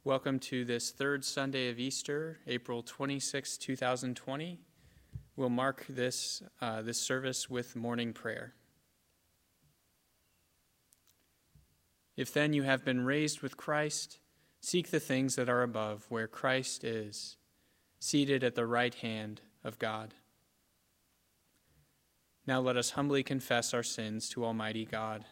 Welcome to this third Sunday of Easter, April 26, 2020. We'll mark this service with morning prayer. If then you have been raised with Christ, seek the things that are above, where Christ is, seated at the right hand of God. Now let us humbly confess our sins to Almighty God.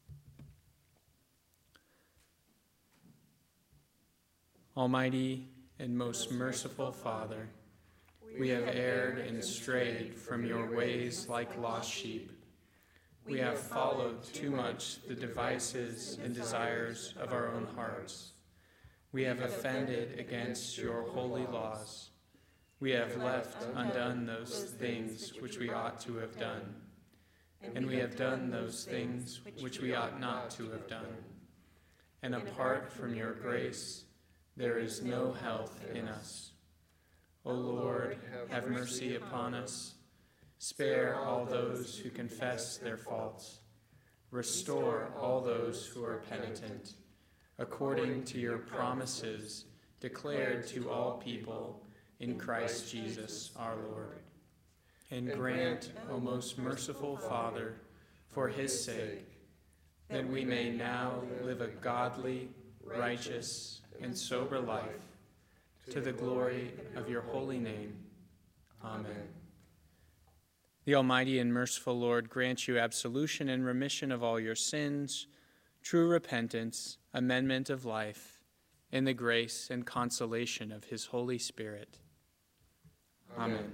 Almighty and most merciful Father, we have erred and strayed from your ways like lost sheep. We have followed too much the devices and desires of our own hearts. We have offended against your holy laws. We have left undone those things which we ought to have done, and we have done those things which we ought not to have done. And apart from your grace, there is no health in us. O Lord, have mercy upon us. Spare all those who confess their faults. Restore all those who are penitent, according to your promises declared to all people in Christ Jesus our Lord. And grant, O most merciful Father, for his sake, that we may now live a godly, righteous, and sober life, to the glory of your holy name. Amen. The Almighty and merciful Lord grant you absolution and remission of all your sins, true repentance, amendment of life, and the grace and consolation of his Holy Spirit. Amen.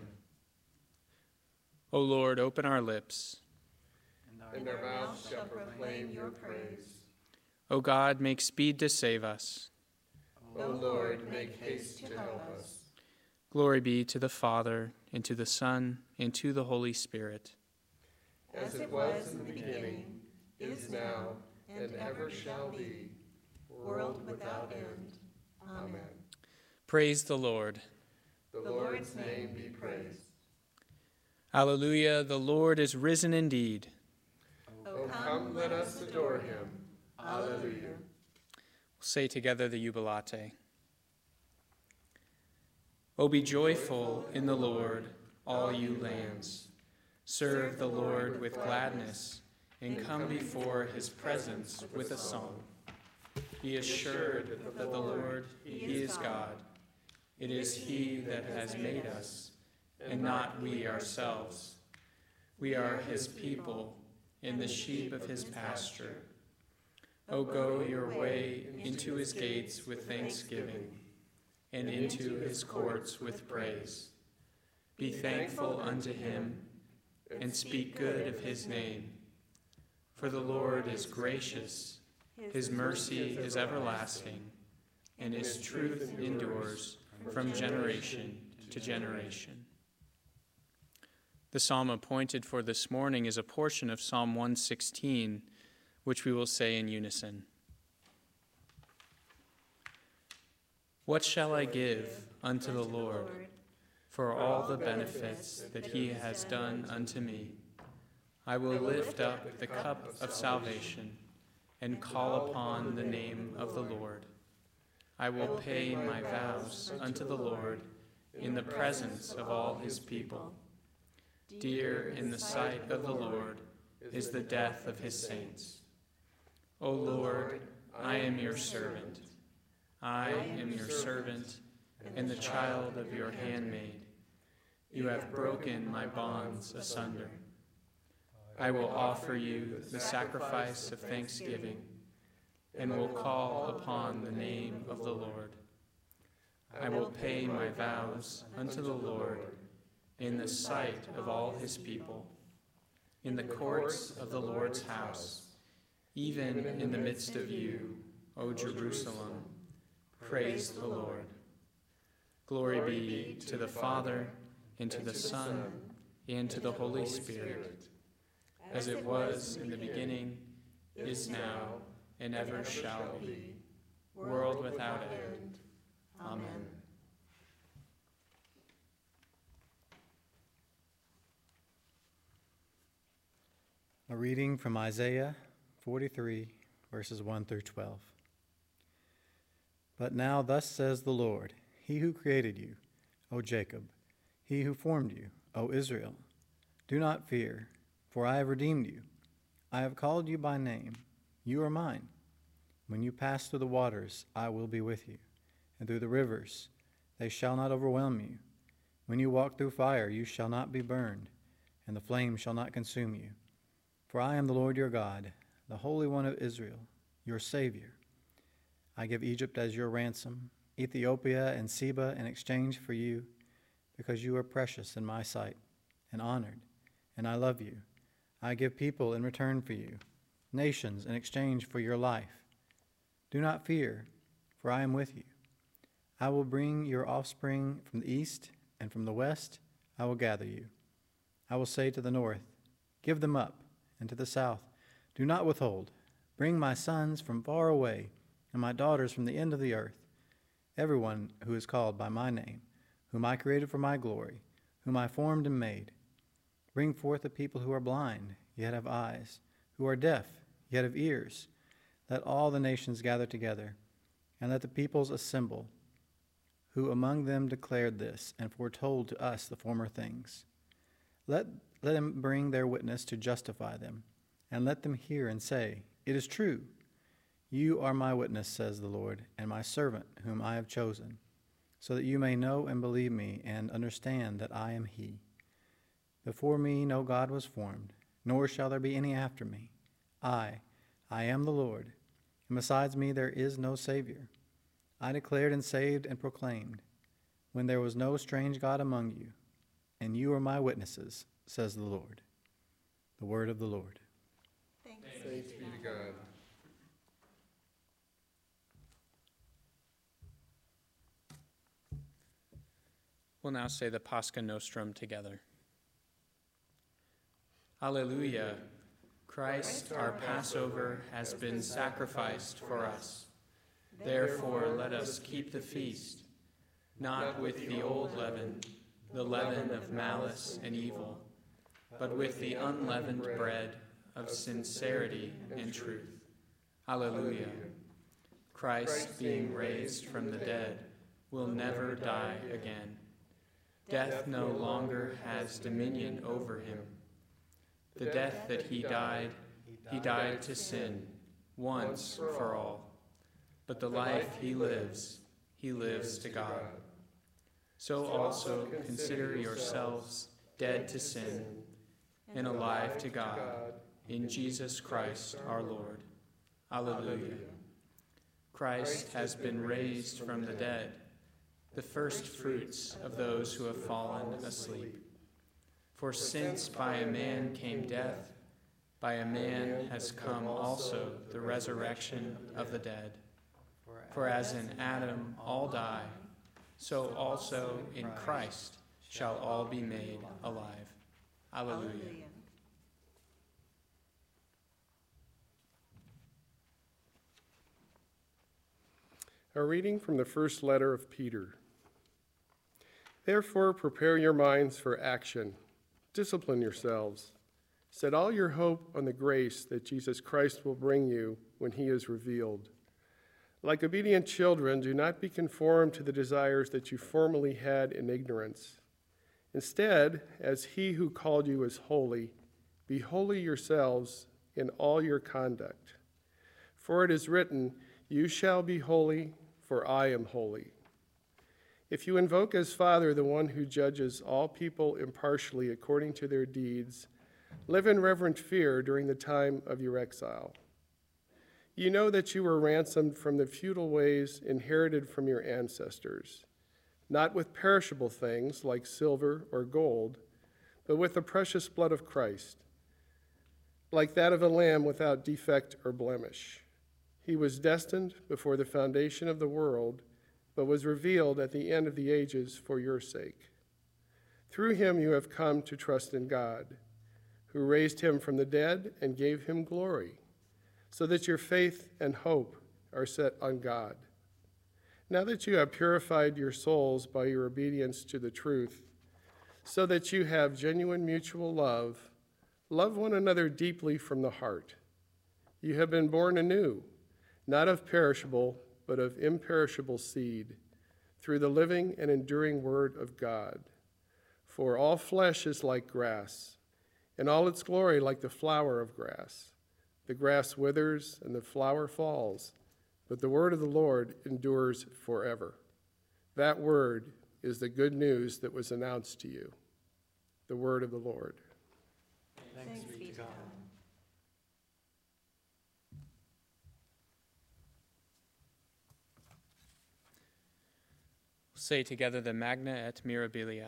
O Lord, open our lips, and our mouths shall proclaim your praise. O God, make speed to save us. O Lord, make haste to help us. Glory be to the Father, and to the Son, and to the Holy Spirit. As it was in the beginning, is now, and ever shall be, world without end. Amen. Praise the Lord. The Lord's name be praised. Alleluia, the Lord is risen indeed. O come, let us adore him. Alleluia. We'll say together the Jubilate. O be joyful in the Lord, all you lands. Serve the Lord with gladness, and come before his presence with a song. Be assured that the Lord, he is God. It is he that has made us, and not we ourselves. We are his people, and the sheep of his pasture. O go your way into his gates with thanksgiving, and into his courts with praise. Be thankful unto him, and speak good of his name. For the Lord is gracious, his mercy is everlasting, and his truth endures from generation to generation. The psalm appointed for this morning is a portion of Psalm 116, which we will say in unison. What shall I give unto the Lord for all the benefits that he has done unto me? I will lift up the cup of salvation and call upon the name of the Lord. I will pay my vows unto the Lord in the presence of all his people. Dear in the sight of the Lord is the death of his saints. O Lord, I am your servant. I am your servant and the child of your handmaid. You have broken my bonds asunder. I will offer you the sacrifice of thanksgiving, and will call upon the name of the Lord. I will pay my vows unto the Lord in the sight of all his people, in the courts of the Lord's house, even in the midst of you, O Jerusalem. Praise the Lord. Glory be to the Father, and to the Son, and to the Holy Spirit, as it was in the beginning, is now, and ever shall be, world without end. Amen. A reading from Isaiah 43, verses 1 through 12. But now thus says the Lord, He who created you, O Jacob, He who formed you, O Israel. Do not fear, for I have redeemed you. I have called you by name. You are mine. When you pass through the waters, I will be with you, and through the rivers, they shall not overwhelm you. When you walk through fire, you shall not be burned, and the flame shall not consume you. For I am the Lord your God, the Holy One of Israel, your Savior. I give Egypt as your ransom, Ethiopia and Seba in exchange for you, because you are precious in my sight and honored, and I love you. I give people in return for you, nations in exchange for your life. Do not fear, for I am with you. I will bring your offspring from the east, and from the west I will gather you. I will say to the north, give them up, and to the south, do not withhold. Bring my sons from far away, and my daughters from the end of the earth, everyone who is called by my name, whom I created for my glory, whom I formed and made. Bring forth the people who are blind, yet have eyes, who are deaf, yet have ears. Let all the nations gather together, and let the peoples assemble, who among them declared this, and foretold to us the former things. Let them bring their witness to justify them, and let them hear and say, it is true. You are my witness, says the Lord, and my servant whom I have chosen, so that you may know and believe me and understand that I am He. Before me no God was formed, nor shall there be any after me. I am the Lord, and besides me there is no Savior. I declared and saved and proclaimed, when there was no strange God among you, and you are my witnesses, says the Lord. The word of the Lord. Thanks be to God. We'll now say the Pascha Nostrum together. Alleluia. Christ, our Passover, has been sacrificed for us. Therefore, let us keep the feast, not with the old leaven, the leaven of malice and evil, but with the unleavened bread of sincerity and truth. Alleluia. Christ, being raised from the dead, will never die again. Death no longer has dominion over him. The death that he died to sin, once for all. But the life he lives to God. So also consider yourselves dead to sin and alive to God in Jesus Christ our Lord. Alleluia. Christ has been raised from the dead, the first fruits of those who have fallen asleep. For since by a man came death, by a man has come also the resurrection of the dead. For as in Adam all die, so also in Christ shall all be made alive. Alleluia. A reading from the first letter of Peter. Therefore, prepare your minds for action. Discipline yourselves. Set all your hope on the grace that Jesus Christ will bring you when he is revealed. Like obedient children, do not be conformed to the desires that you formerly had in ignorance. Instead, as he who called you is holy, be holy yourselves in all your conduct. For it is written, you shall be holy, for I am holy. If you invoke as Father the one who judges all people impartially according to their deeds, live in reverent fear during the time of your exile. You know that you were ransomed from the futile ways inherited from your ancestors, not with perishable things like silver or gold, but with the precious blood of Christ, like that of a lamb without defect or blemish. He was destined before the foundation of the world, but was revealed at the end of the ages for your sake. Through him you have come to trust in God, who raised him from the dead and gave him glory, so that your faith and hope are set on God. Now that you have purified your souls by your obedience to the truth, so that you have genuine mutual love, love one another deeply from the heart. You have been born anew, not of perishable, but of imperishable seed, through the living and enduring word of God. For all flesh is like grass, and all its glory like the flower of grass. The grass withers and the flower falls, but the word of the Lord endures forever. That word is the good news that was announced to you. The word of the Lord. Thanks be to God. Say together the Magna et Mirabilia.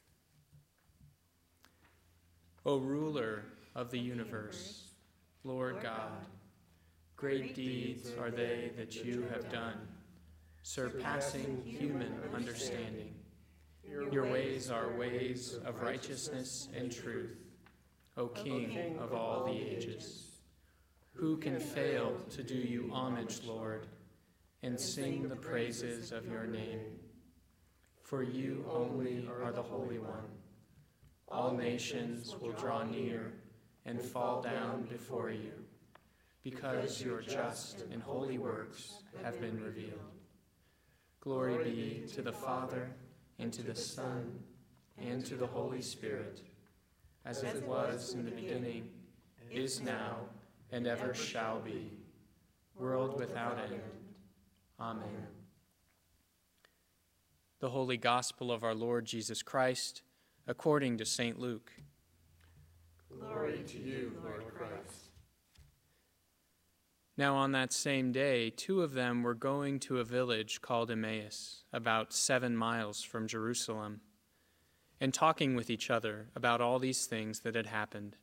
O ruler of the universe, Lord God, great deeds are they that you have done, surpassing human understanding. Your ways are ways of righteousness and truth, O King of all the ages. Who can fail to do you homage, Lord, and sing the praises of your name? For you only are the Holy One. All nations will draw near and fall down before you, because your just and holy works have been revealed. Glory be to the Father, and to the Son, and to the Holy Spirit, as it was in the beginning, is now, and ever shall be, world without end. Amen. The Holy Gospel of our Lord Jesus Christ, according to St. Luke. Glory to you, Lord Christ. Now on that same day, two of them were going to a village called Emmaus, about 7 miles from Jerusalem, and talking with each other about all these things that had happened.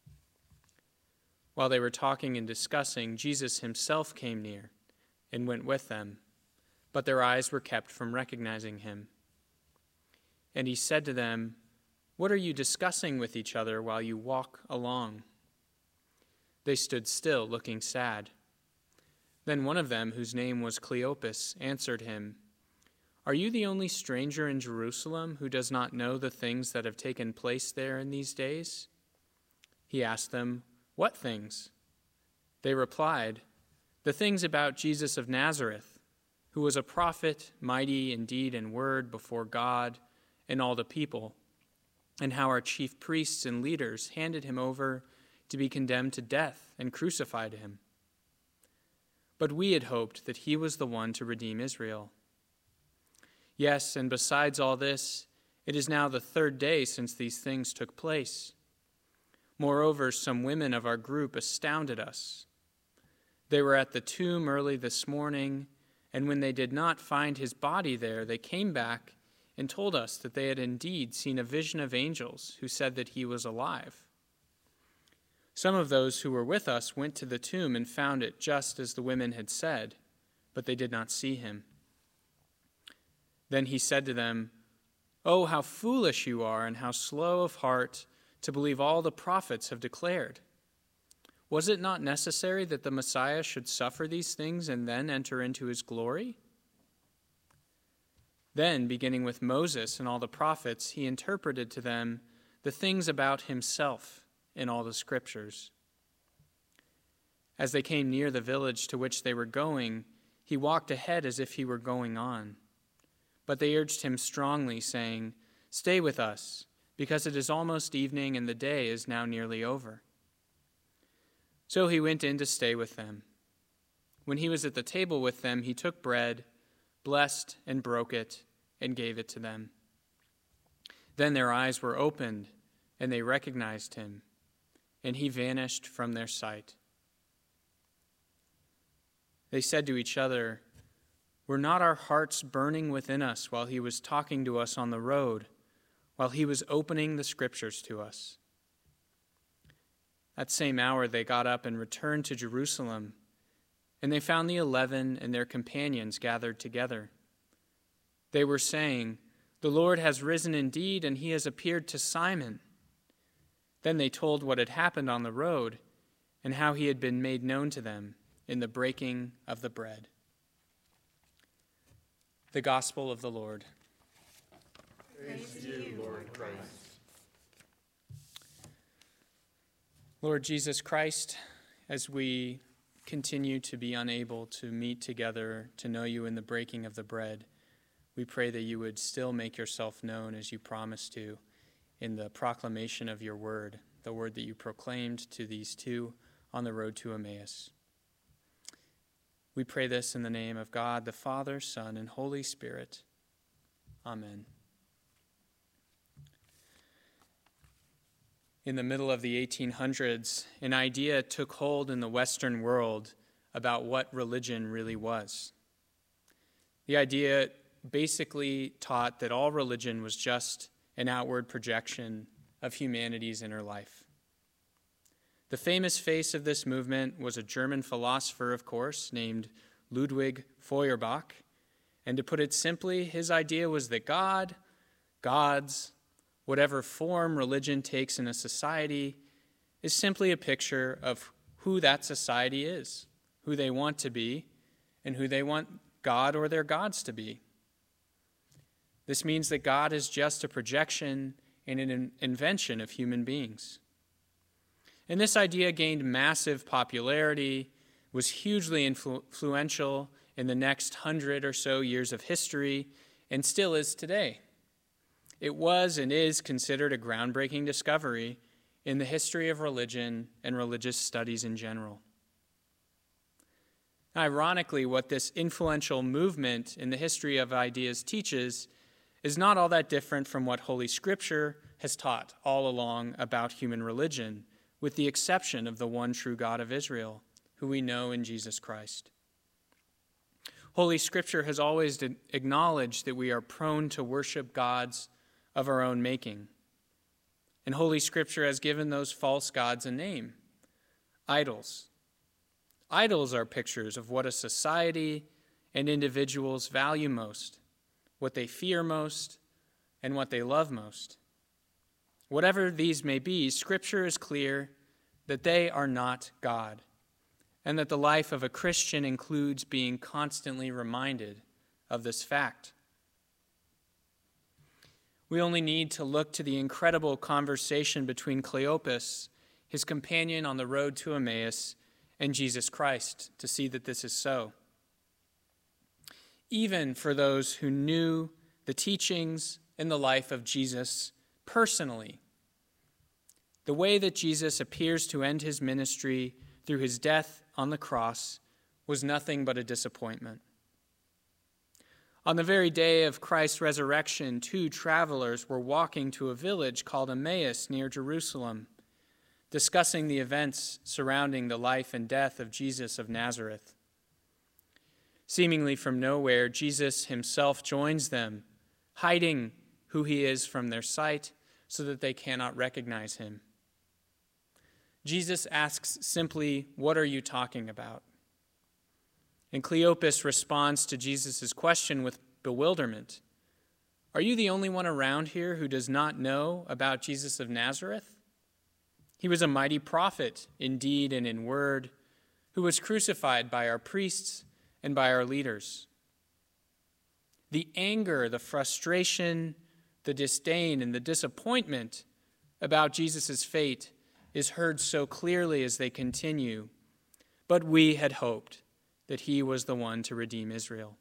While they were talking and discussing, Jesus himself came near and went with them, but their eyes were kept from recognizing him. And he said to them, "What are you discussing with each other while you walk along?" They stood still, looking sad. Then one of them, whose name was Cleopas, answered him, "Are you the only stranger in Jerusalem who does not know the things that have taken place there in these days?" He asked them, "What things?" They replied, "The things about Jesus of Nazareth, who was a prophet, mighty in deed and word before God and all the people, and how our chief priests and leaders handed him over to be condemned to death and crucified him. But we had hoped that he was the one to redeem Israel. Yes, and besides all this, it is now the 3rd day since these things took place. Moreover, some women of our group astounded us. They were at the tomb early this morning, and when they did not find his body there, they came back and told us that they had indeed seen a vision of angels who said that he was alive. Some of those who were with us went to the tomb and found it just as the women had said, but they did not see him." Then he said to them, "Oh, how foolish you are, and how slow of heart to believe all the prophets have declared. Was it not necessary that the Messiah should suffer these things and then enter into his glory?" Then, beginning with Moses and all the prophets, he interpreted to them the things about himself in all the scriptures. As they came near the village to which they were going, he walked ahead as if he were going on. But they urged him strongly, saying, "Stay with us, because it is almost evening and the day is now nearly over." So he went in to stay with them. When he was at the table with them, he took bread, blessed and broke it, and gave it to them. Then their eyes were opened, and they recognized him, and he vanished from their sight. They said to each other, "Were not our hearts burning within us while he was talking to us on the road, while he was opening the scriptures to us?" That same hour they got up and returned to Jerusalem, and they found the 11 and their companions gathered together. They were saying, "The Lord has risen indeed, and he has appeared to Simon." Then they told what had happened on the road, and how he had been made known to them in the breaking of the bread. The Gospel of the Lord. Praise to you, Lord Christ. Lord Jesus Christ, as we continue to be unable to meet together to know you in the breaking of the bread, we pray that you would still make yourself known as you promised to in the proclamation of your word, the word that you proclaimed to these two on the road to Emmaus. We pray this in the name of God, the Father, Son, and Holy Spirit. Amen. In the middle of the 1800s, an idea took hold in the Western world about what religion really was. The idea basically taught that all religion was just an outward projection of humanity's inner life. The famous face of this movement was a German philosopher, of course, named Ludwig Feuerbach. And to put it simply, his idea was that God, gods, whatever form religion takes in a society, is simply a picture of who that society is, who they want to be, and who they want God or their gods to be. This means that God is just a projection and an invention of human beings. And this idea gained massive popularity, was hugely influential in the next 100 or so years of history, and still is today. It was and is considered a groundbreaking discovery in the history of religion and religious studies in general. Ironically, what this influential movement in the history of ideas teaches is not all that different from what Holy Scripture has taught all along about human religion, with the exception of the one true God of Israel, who we know in Jesus Christ. Holy Scripture has always acknowledged that we are prone to worship gods of our own making. And Holy Scripture has given those false gods a name: idols. Idols are pictures of what a society and individuals value most, what they fear most, and what they love most. Whatever these may be, Scripture is clear that they are not God, and that the life of a Christian includes being constantly reminded of this fact. We only need to look to the incredible conversation between Cleopas, his companion on the road to Emmaus, and Jesus Christ to see that this is so. Even for those who knew the teachings and the life of Jesus personally, the way that Jesus appears to end his ministry through his death on the cross was nothing but a disappointment. On the very day of Christ's resurrection, two travelers were walking to a village called Emmaus near Jerusalem, discussing the events surrounding the life and death of Jesus of Nazareth. Seemingly from nowhere, Jesus himself joins them, hiding who he is from their sight so that they cannot recognize him. Jesus asks simply, "What are you talking about?" And Cleopas responds to Jesus' question with bewilderment. "Are you the only one around here who does not know about Jesus of Nazareth? He was a mighty prophet in deed and in word, who was crucified by our priests and by our leaders." The anger, the frustration, the disdain, and the disappointment about Jesus' fate is heard so clearly as they continue. "But we had hoped that he was the one to redeem Israel."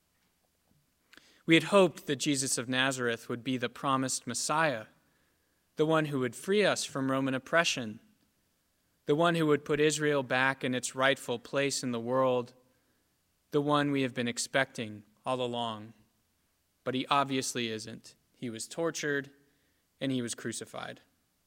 We had hoped that Jesus of Nazareth would be the promised Messiah, the one who would free us from Roman oppression, the one who would put Israel back in its rightful place in the world, the one we have been expecting all along. But he obviously isn't. He was tortured and he was crucified.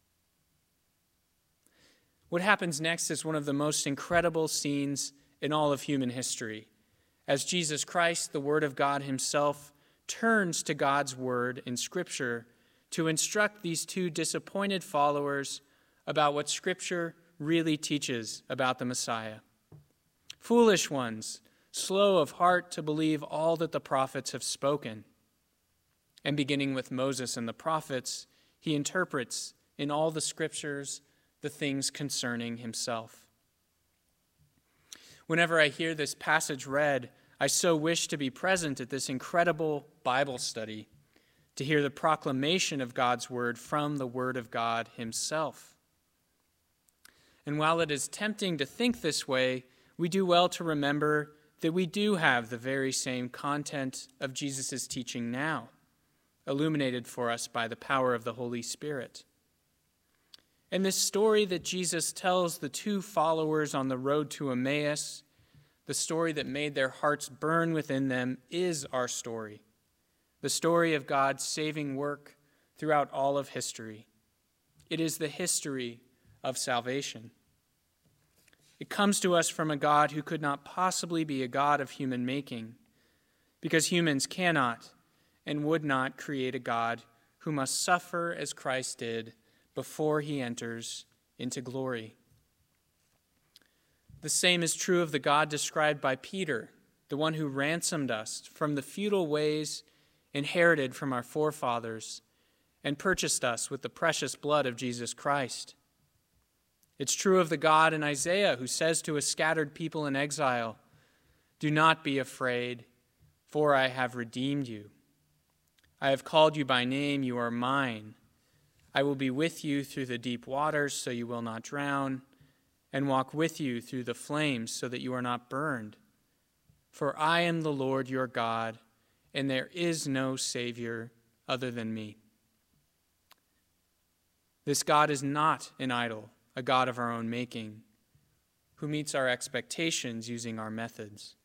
What happens next is one of the most incredible scenes in all of human history, as Jesus Christ, the Word of God himself, turns to God's Word in Scripture to instruct these two disappointed followers about what Scripture really teaches about the Messiah. "Foolish ones, slow of heart to believe all that the prophets have spoken." And beginning with Moses and the prophets, he interprets in all the Scriptures the things concerning himself. Whenever I hear this passage read, I so wish to be present at this incredible Bible study, to hear the proclamation of God's word from the Word of God himself. And while it is tempting to think this way, we do well to remember that we do have the very same content of Jesus' teaching now, illuminated for us by the power of the Holy Spirit. And this story that Jesus tells the two followers on the road to Emmaus, the story that made their hearts burn within them, is our story. The story of God's saving work throughout all of history. It is the history of salvation. It comes to us from a God who could not possibly be a God of human making, because humans cannot and would not create a God who must suffer as Christ did before he enters into glory. The same is true of the God described by Peter, the one who ransomed us from the futile ways inherited from our forefathers and purchased us with the precious blood of Jesus Christ. It's true of the God in Isaiah who says to a scattered people in exile, "Do not be afraid, for I have redeemed you. I have called you by name, you are mine. I will be with you through the deep waters so you will not drown, and walk with you through the flames so that you are not burned. For I am the Lord your God, and there is no Savior other than me." This God is not an idol, a God of our own making, who meets our expectations using our methods.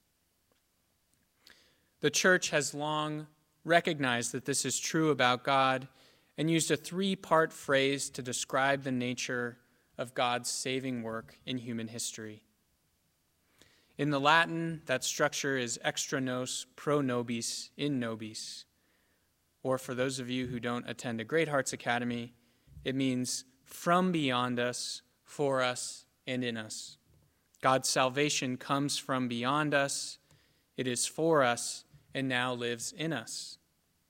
The church has long recognized that this is true about God and used a three-part phrase to describe the nature of God's saving work in human history. In the Latin, that structure is extra nos pro nobis in nobis. Or for those of you who don't attend a Great Hearts Academy, it means from beyond us, for us, and in us. God's salvation comes from beyond us, it is for us, and now lives in us.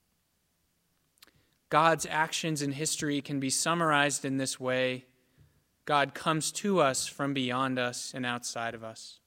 God's actions in history can be summarized in this way: God comes to us from beyond us and outside of us.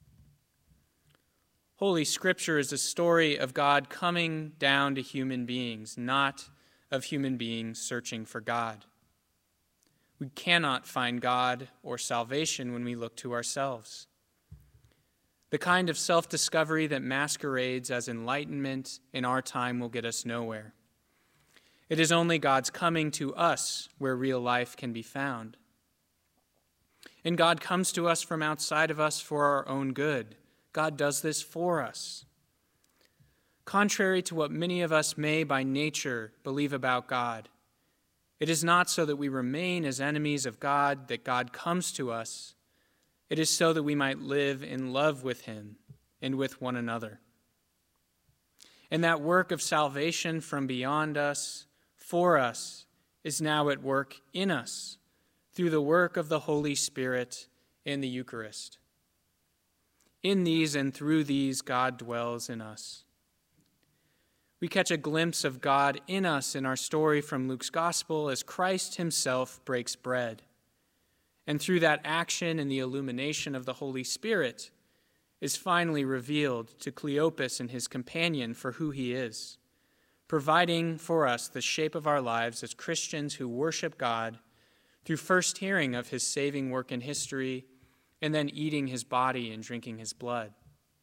Holy Scripture is a story of God coming down to human beings, not of human beings searching for God. We cannot find God or salvation when we look to ourselves. The kind of self-discovery that masquerades as enlightenment in our time will get us nowhere. It is only God's coming to us where real life can be found. And God comes to us from outside of us for our own good. God does this for us. Contrary to what many of us may by nature believe about God, it is not so that we remain as enemies of God that God comes to us. It is so that we might live in love with him and with one another. And that work of salvation from beyond us, for us, is now at work in us through the work of the Holy Spirit in the Eucharist. In these and through these, God dwells in us. We catch a glimpse of God in us in our story from Luke's Gospel as Christ himself breaks bread. And through that action and the illumination of the Holy Spirit is finally revealed to Cleopas and his companion for who he is, providing for us the shape of our lives as Christians who worship God through first hearing of his saving work in history and then eating his body and drinking his blood.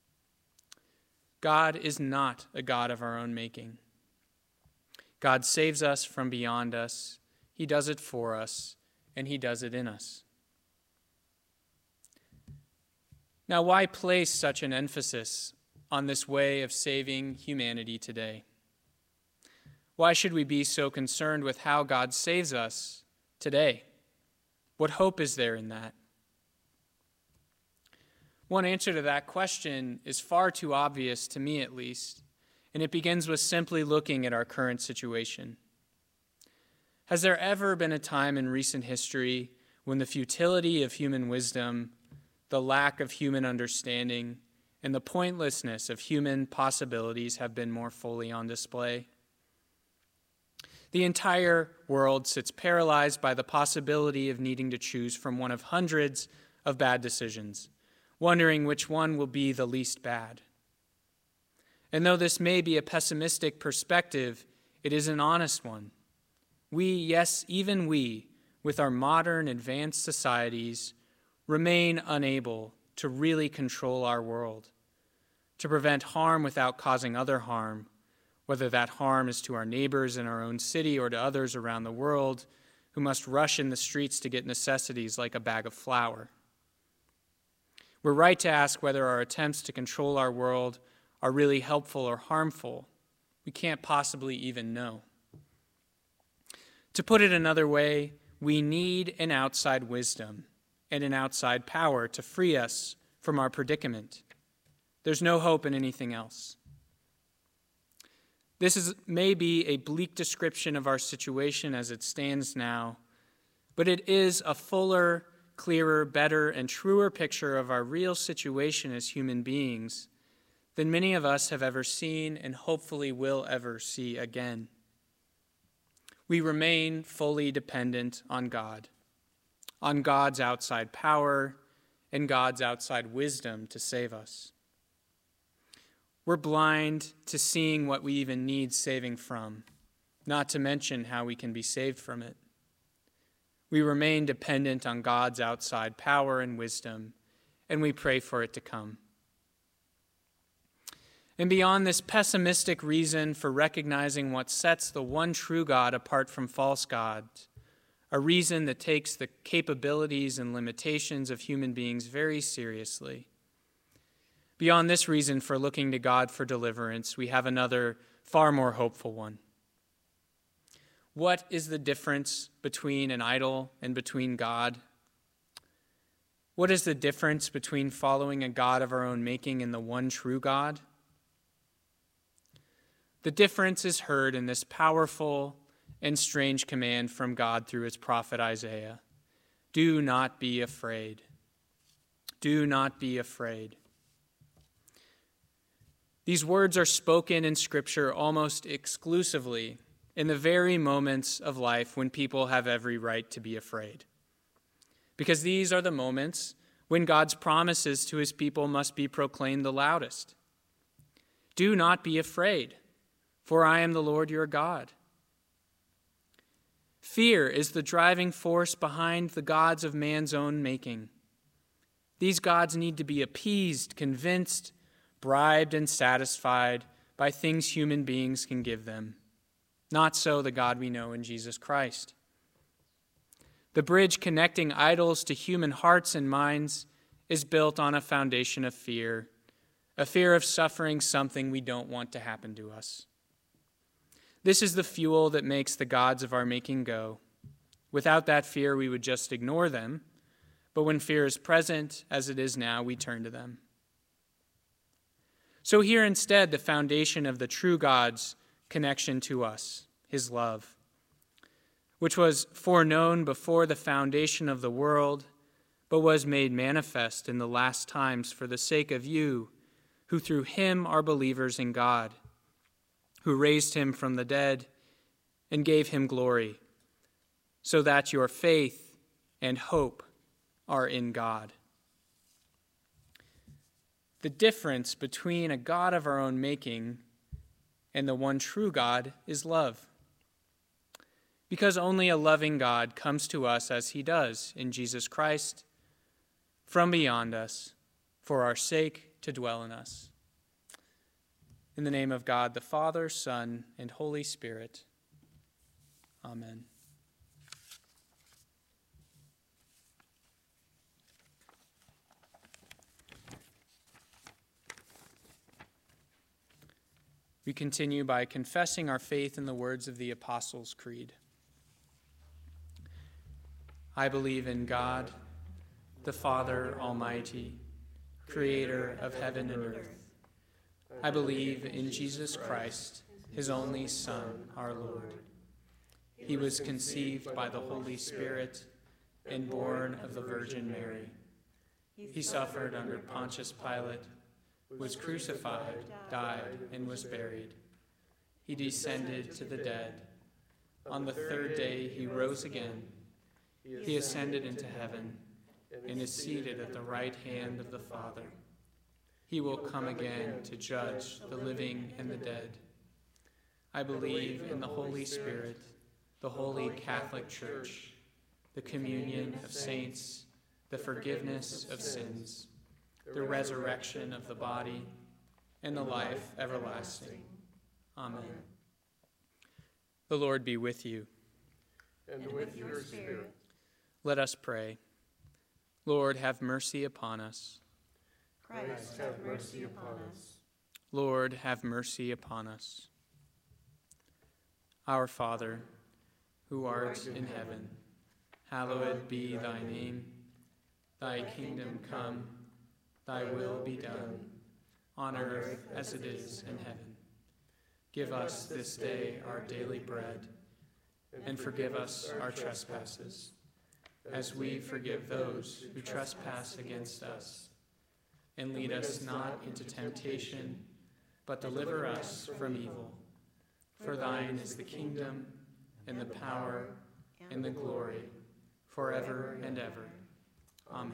God is not a God of our own making. God saves us from beyond us. He does it for us, and he does it in us. Now, why place such an emphasis on this way of saving humanity today? Why should we be so concerned with how God saves us today? What hope is there in that? One answer to that question is far too obvious, to me at least, and it begins with simply looking at our current situation. Has there ever been a time in recent history when the futility of human wisdom, the lack of human understanding, and the pointlessness of human possibilities have been more fully on display? The entire world sits paralyzed by the possibility of needing to choose from one of hundreds of bad decisions, wondering which one will be the least bad. And though this may be a pessimistic perspective, it is an honest one. We, yes, even we, with our modern advanced societies, remain unable to really control our world, to prevent harm without causing other harm, whether that harm is to our neighbors in our own city or to others around the world who must rush in the streets to get necessities like a bag of flour. We're right to ask whether our attempts to control our world are really helpful or harmful. We can't possibly even know. To put it another way, we need an outside wisdom and an outside power to free us from our predicament. There's no hope in anything else. This may be a bleak description of our situation as it stands now, but it is a fuller, clearer, better, and truer picture of our real situation as human beings than many of us have ever seen and hopefully will ever see again. We remain fully dependent on God, on God's outside power and God's outside wisdom to save us. We're blind to seeing what we even need saving from, not to mention how we can be saved from it. We remain dependent on God's outside power and wisdom, and we pray for it to come. And beyond this pessimistic reason for recognizing what sets the one true God apart from false gods, a reason that takes the capabilities and limitations of human beings very seriously, beyond this reason for looking to God for deliverance, we have another, far more hopeful one. What is the difference between an idol and between God? What is the difference between following a God of our own making and the one true God? The difference is heard in this powerful and strange command from God through his prophet Isaiah. Do not be afraid. Do not be afraid. These words are spoken in Scripture almost exclusively in the very moments of life when people have every right to be afraid. Because these are the moments when God's promises to his people must be proclaimed the loudest. Do not be afraid, for I am the Lord your God. Fear is the driving force behind the gods of man's own making. These gods need to be appeased, convinced, bribed, and satisfied by things human beings can give them. Not so the God we know in Jesus Christ. The bridge connecting idols to human hearts and minds is built on a foundation of fear, a fear of suffering something we don't want to happen to us. This is the fuel that makes the gods of our making go. Without that fear, we would just ignore them, but when fear is present, as it is now, we turn to them. So here instead, the foundation of the true God's connection to us, his love, which was foreknown before the foundation of the world, but was made manifest in the last times for the sake of you, who through him are believers in God, who raised him from the dead and gave him glory, so that your faith and hope are in God. The difference between a God of our own making and the one true God is love. Because only a loving God comes to us as he does in Jesus Christ, from beyond us, for our sake to dwell in us. In the name of God, the Father, Son, and Holy Spirit. Amen. We continue by confessing our faith in the words of the Apostles' Creed. I believe in God, the Father Almighty, creator of heaven and earth. I believe in Jesus Christ, his only Son, our Lord. He was conceived by the Holy Spirit and born of the Virgin Mary. He suffered under Pontius Pilate, was crucified, died, and was buried. He descended to the dead. On the third day he rose again. He ascended into heaven and is seated at the right hand of the Father. He will come again to judge the living and the dead. I believe in the Holy Spirit, the Holy Catholic Church, the communion of saints, the forgiveness of sins, the resurrection of the body, and the life everlasting. Amen. The Lord be with you. And with your spirit. Let us pray. Lord, have mercy upon us. Christ, have mercy upon us. Lord, have mercy upon us. Our Father, who art in heaven, hallowed be thy name. Thy kingdom come, thy will be done, on earth as it is in heaven. Give us this day our daily bread, and forgive us our trespasses, as we forgive those who trespass against us. And lead us not into temptation, but deliver us from evil. For thine is the kingdom, and the power, and the glory, forever and ever. Amen.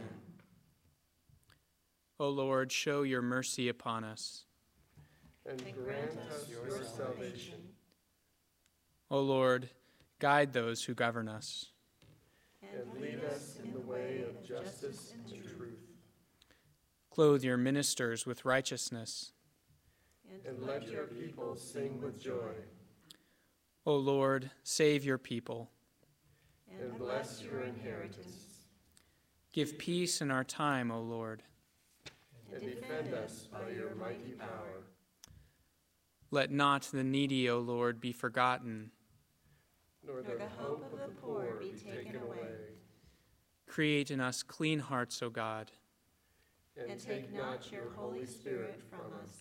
O Lord, show your mercy upon us. And grant us your salvation. O Lord, guide those who govern us. And lead us in the way of justice and truth. Clothe your ministers with righteousness. And let your people sing with joy. O Lord, save your people. And bless your inheritance. Give peace in our time, O Lord. And defend us by your mighty power. Let not the needy, O Lord, be forgotten. Nor the hope of the poor be taken away. Create in us clean hearts, O God. And take not your Holy Spirit from us.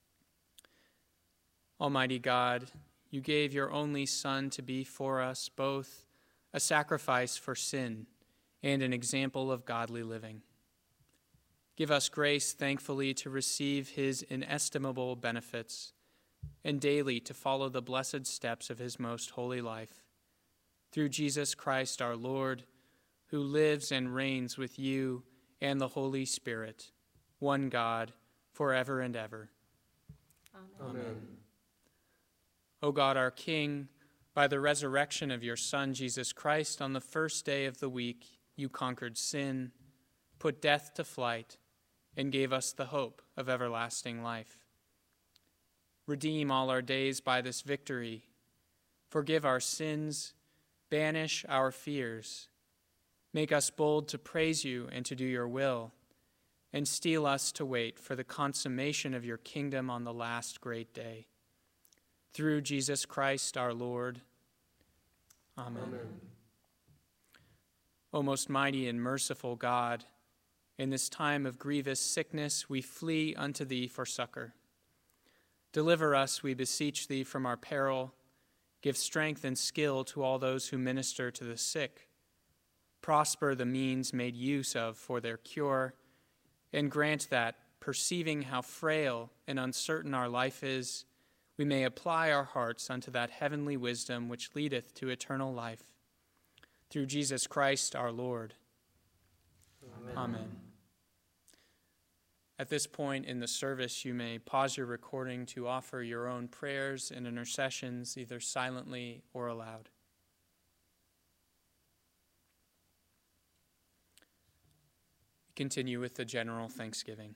Almighty God, you gave your only Son to be for us both a sacrifice for sin and an example of godly living. Give us grace thankfully to receive his inestimable benefits and daily to follow the blessed steps of his most holy life. Through Jesus Christ our Lord, who lives and reigns with you and the Holy Spirit, one God, forever and ever. Amen. O God, our King, by the resurrection of your Son, Jesus Christ, on the first day of the week, you conquered sin, put death to flight, and gave us the hope of everlasting life. Redeem all our days by this victory. Forgive our sins, banish our fears. Make us bold to praise you and to do your will, and steel us to wait for the consummation of your kingdom on the last great day. Through Jesus Christ our Lord. Amen. Amen. O most mighty and merciful God, in this time of grievous sickness we flee unto thee for succor. Deliver us, we beseech thee, from our peril. Give strength and skill to all those who minister to the sick. Prosper the means made use of for their cure, and grant that, perceiving how frail and uncertain our life is, we may apply our hearts unto that heavenly wisdom which leadeth to eternal life. Through Jesus Christ our Lord. Amen. Amen. At this point in the service, you may pause your recording to offer your own prayers and intercessions, either silently or aloud. Continue with the general thanksgiving.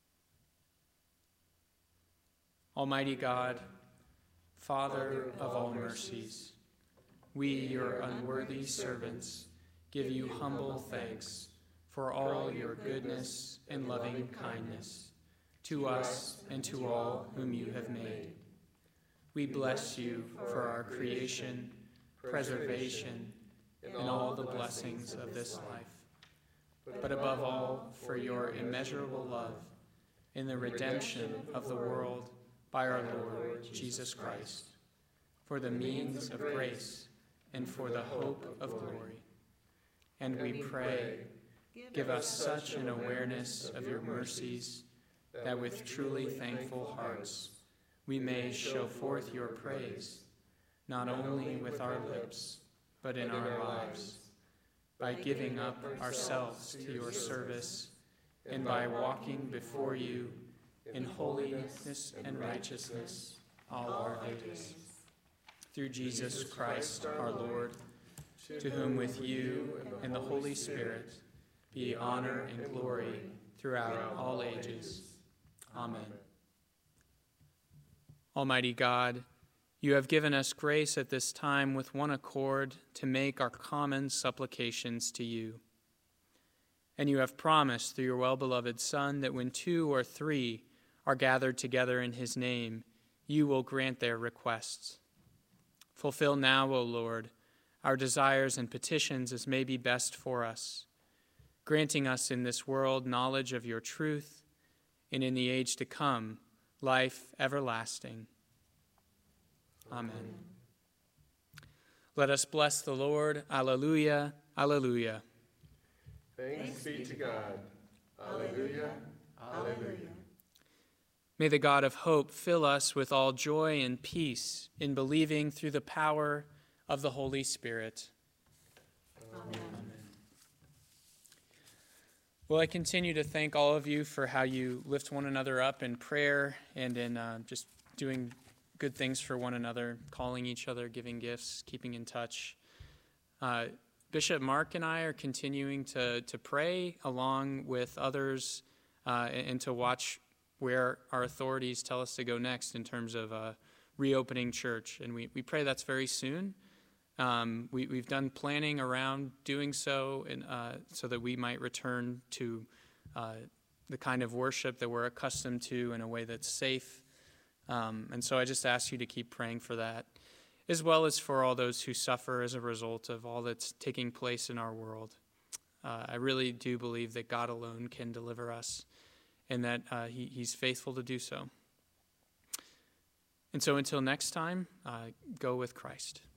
Almighty God, Father of all mercies, we, your unworthy servants, give you humble thanks for all your goodness and loving kindness to us and to all whom you have made. We bless you for our creation, preservation, and all the blessings of this life, but above all for your immeasurable love in the redemption of the world by our Lord Jesus Christ, for the means of grace and for the hope of glory. And we pray, give us such an awareness of your mercies that with truly thankful hearts we may show forth your praise, not only with our lips, but in our lives, by giving up ourselves to your service and by walking before you in holiness and righteousness all our days. Through Jesus Christ our Lord, to whom with you and the Holy Spirit be honor and glory throughout all ages. Amen. Almighty God, you have given us grace at this time with one accord to make our common supplications to you. And you have promised through your well-beloved Son that when 2 or 3 are gathered together in his name, you will grant their requests. Fulfill now, O Lord, our desires and petitions as may be best for us, granting us in this world knowledge of your truth, and in the age to come, life everlasting. Amen. Let us bless the Lord. Alleluia, alleluia. Thanks be to God. Alleluia, alleluia. May the God of hope fill us with all joy and peace in believing through the power of the Holy Spirit. Amen. Well, I continue to thank all of you for how you lift one another up in prayer and in just doing good things for one another, calling each other, giving gifts, keeping in touch. Bishop Mark and I are continuing to pray along with others and to watch where our authorities tell us to go next in terms of reopening church. And we pray that's very soon. We've done planning around doing so, and so that we might return to the kind of worship that we're accustomed to in a way that's safe. And so I just ask you to keep praying for that, as well as for all those who suffer as a result of all that's taking place in our world. I really do believe that God alone can deliver us, and that he's faithful to do so. And so until next time, go with Christ.